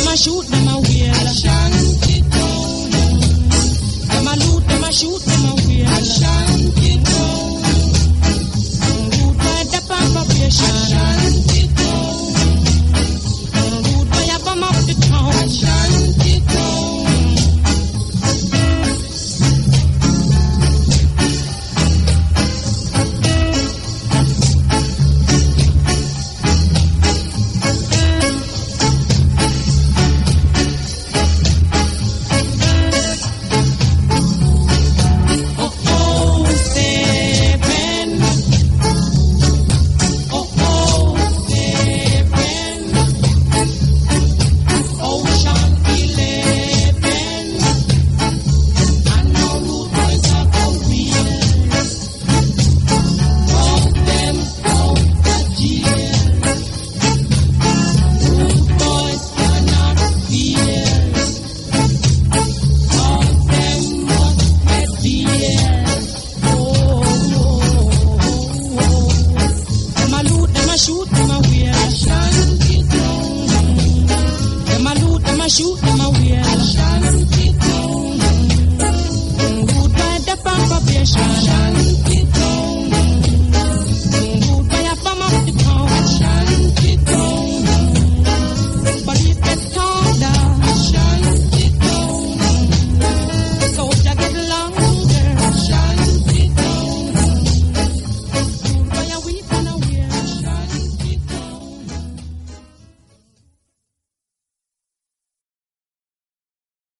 a shoot, them a wheel. Shanty town. Them a loot, them a shoot, them a wheel. Shanty town. Root by the population. Shanty town. Root by a bomb up the town. Shanty town. Shoot them a wheel. Root by the population.